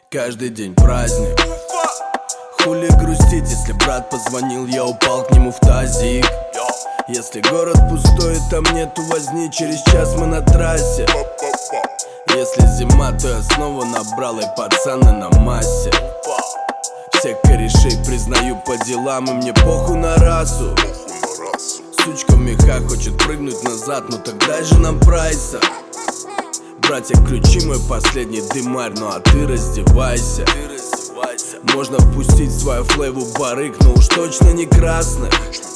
Каждый день праздник. Хули грустить, если брат позвонил, я упал к нему в тазик. Если город пустой, там нету возни, через час мы на трассе. Если зима, то я снова набрал, и пацаны на массе. Всех корешей признаю по делам, и мне похуй на расу. Сучка в мехах хочет прыгнуть назад, ну тогда же нам прайса. Братья, ключи, мой последний дымарь, ну а ты раздевайся. Можно пустить свою флейву барык, но уж точно не красный.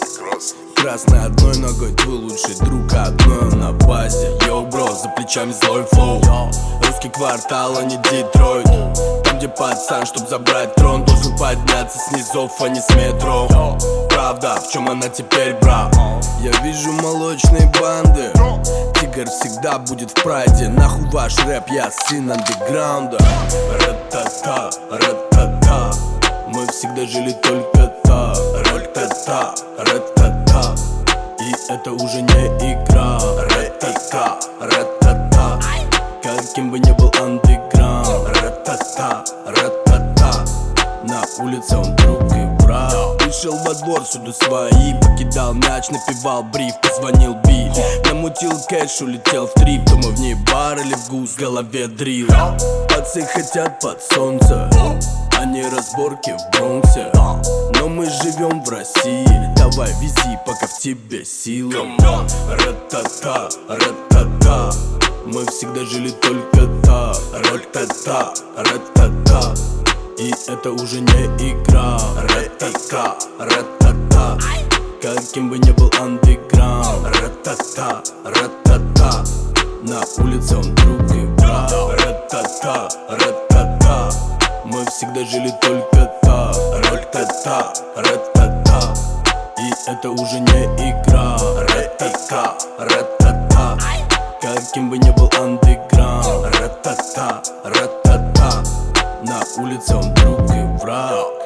Красный одной ногой, твой лучший друг, а одной он на базе. Йоу, бро, за плечами злой флоу. Русский квартал, а не Детройт. Там, где пацан, чтоб забрать трон, должен подняться с низов, а не с метро. Правда, в чем она теперь, брат? Я вижу молочные банды. Тигр всегда будет в прайде. Нахуй ваш рэп, я сын андеграунда. Ра-та-та, ра-та-та. Мы всегда жили только так. Ра-та-та, ра-та-та. И это уже не игра. Ра-та-та, ра-та-та. Каким бы ни был андеграунд. Ра-та-та, ра-та-та. На улице он друг и брат. Вышел во двор, всюду свои. Покидал мяч, напевал бриф, позвонил Би. Намутил кэш, улетел в трип. То мы в ней бар или в гус, в голове дрил. Пацы хотят под солнце, а не разборки в Бронксе. Но мы живем в России. Давай вези, пока в тебе силы. Ра-та-та, ра-та-та. Мы всегда жили только так. Ра-та-та, ра-та-та. И это уже не игра. Ра-та-та, ра-та-та. Каким бы ни был андеграунд. Ра-та-та, ра-та-та. На улице он друг и брат. Ра-та-та, ра-та-та. Мы всегда жили только так. Ра-та-та, ра-та-та. И это уже не игра. Ра-та-та, ра-та-та. Каким бы ни был андеграунд. Ра-та-та, ра-та-та. На улице он друг и враг.